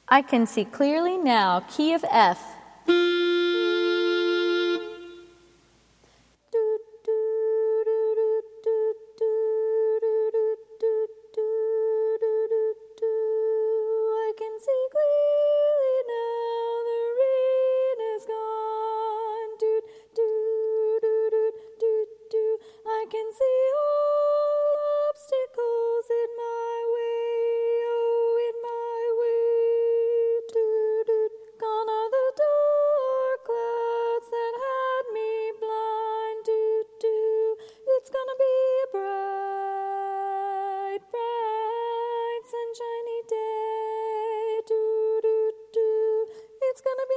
I can see clearly now, key of F. I can see clearly now, the rain is gone. I can see all obstacles in my way, oh, in my way. Gone are the dark clouds that had me blind. It's gonna be a bright, bright, sunshiny day. It's gonna